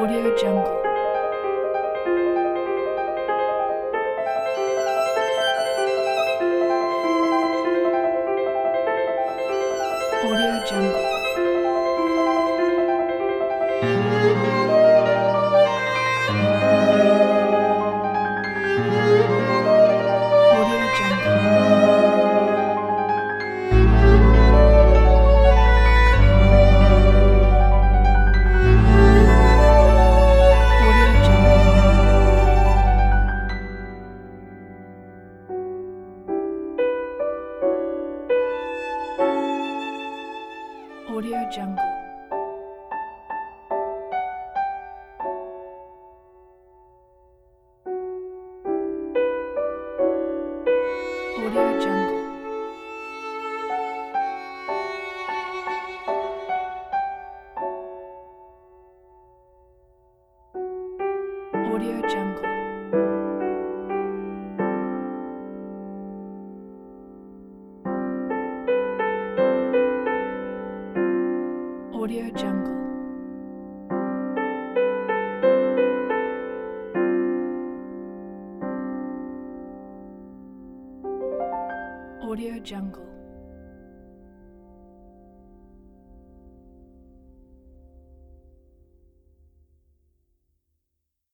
Audio Jungle. Audio Jungle. Audio Jungle. Audio Jungle. Audio Jungle. Audio Jungle. Audio Jungle. Audio Jungle. Audio Jungle.